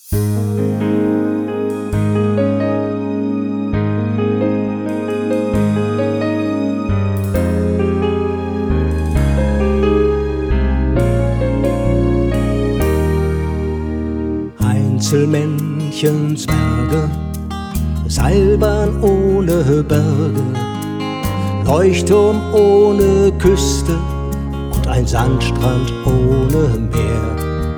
Einzelmännchen, Zwerge, Seilbahn ohne Berge, Leuchtturm ohne Küste und ein Sandstrand ohne Meer.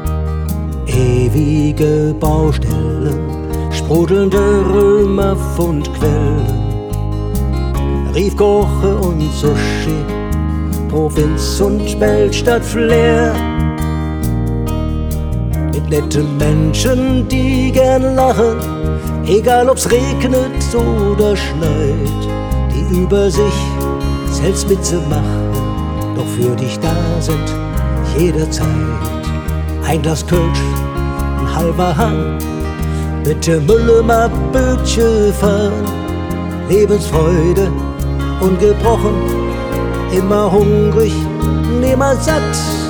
Ewige Baustellen, sprudelnde Römerfundquellen, Riefkoche und Sushi, Provinz und Weltstadt-Flair. Mit netten Menschen, die gern lachen, egal ob's regnet oder schneit, die über sich selbst Witze machen, doch für dich da sind jederzeit. Ein Glas Kölsch, ein halber Hahn, mit der Müllemer Bötchen fahren, Lebensfreude ungebrochen, immer hungrig, niemals satt.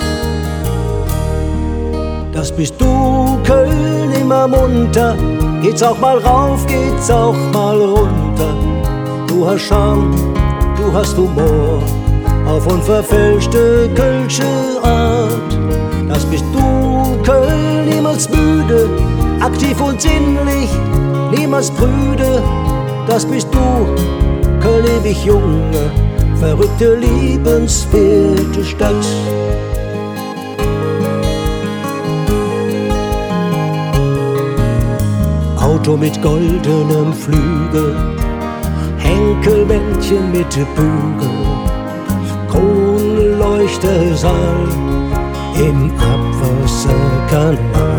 Das bist du, Köln, immer munter, geht's auch mal rauf, geht's auch mal runter. Du hast Charme, du hast Humor, auf unverfälschte kölsche Art. Das bist du, Köln, niemals müde, aktiv und sinnlich, niemals prüde. Das bist du, Köln, ewig junge, verrückte, liebenswerte Stadt. Auto mit goldenem Flügel, Henkelmännchen mit Bügel, Kronleuchtersaal im Abwasserkanal.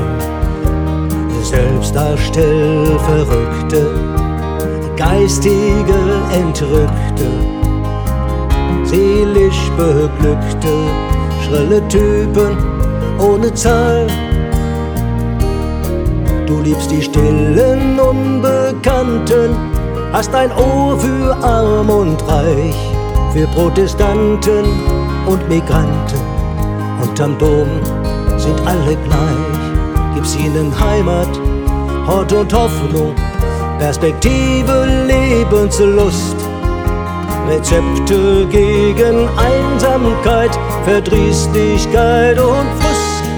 Selbstdarstellverrückte, geistige Entrückte, seelisch beglückte, schrille Typen ohne Zahl. Du liebst die stillen Unbekannten, hast ein Ohr für arm und reich, für Protestanten und Migranten. Unterm Dom sind alle gleich, gib's ihnen Heimat, Hort und Hoffnung, Perspektive, Lebenslust, Rezepte gegen Einsamkeit, Verdrießlichkeit und Frust.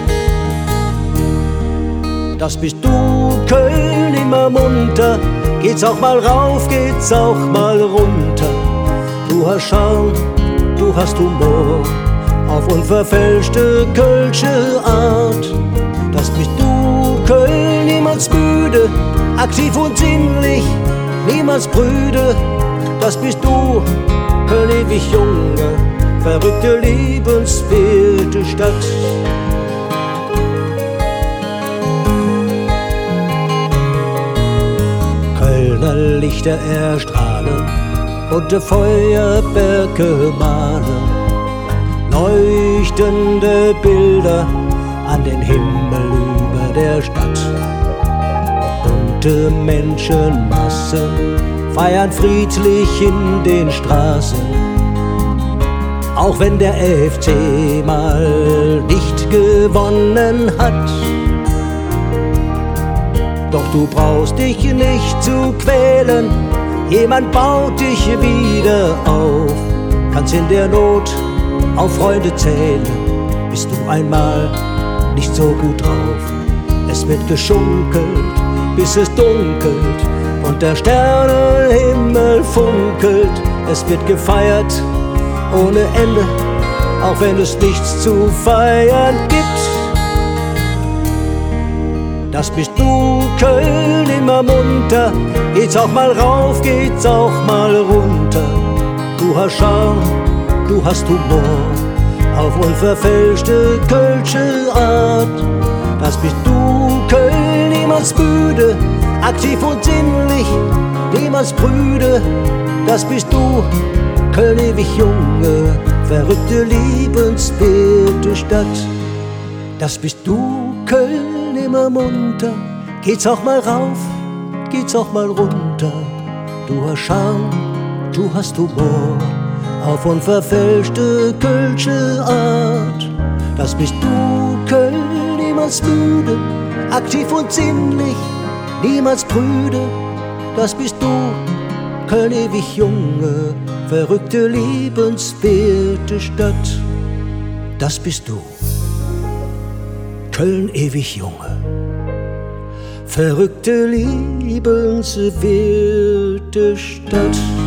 Das bist du, Köln, immer munter, geht's auch mal rauf, geht's auch mal runter. Du hast Charme, du hast Humor, auf unverfälschte kölsche Art. Das bist du, Köln, niemals müde, aktiv und sinnlich, niemals prüde. Das bist du, Köln, ewig junge, verrückte, liebenswerte Stadt. Kölner Lichter erstrahlen, bunte Feuerwerke malen, leuchtende Bilder an den Himmel über der Stadt. Bunte Menschenmassen feiern friedlich in den Straßen, auch wenn der FC mal nicht gewonnen hat. Doch du brauchst dich nicht zu quälen, jemand baut dich wieder auf. Kannst in der Not auf Freunde zählen, bist du einmal nicht so gut drauf. Es wird geschunkelt, bis es dunkelt und der Sternenhimmel funkelt. Es wird gefeiert ohne Ende, auch wenn es nichts zu feiern gibt. Das bist du, Köln, immer munter, geht's auch mal rauf, geht's auch mal runter. Du hast Charme, du hast Humor, auf unverfälschte kölsche Art. Das bist du, Köln, niemals müde, aktiv und sinnlich, niemals prüde. Das bist du, Köln, ewig junge, verrückte, liebenswerte Stadt. Das bist du, Köln, immer munter, geht's auch mal rauf, geht's auch mal runter. Du hast Charme, du hast Humor, auf unverfälschte kölsche Art. Das bist du, Köln, niemals müde, aktiv und sinnlich, niemals prüde, das bist du, Köln ewig junge, verrückte, liebenswerte Stadt, das bist du, Köln ewig junge, verrückte, liebenswerte Stadt.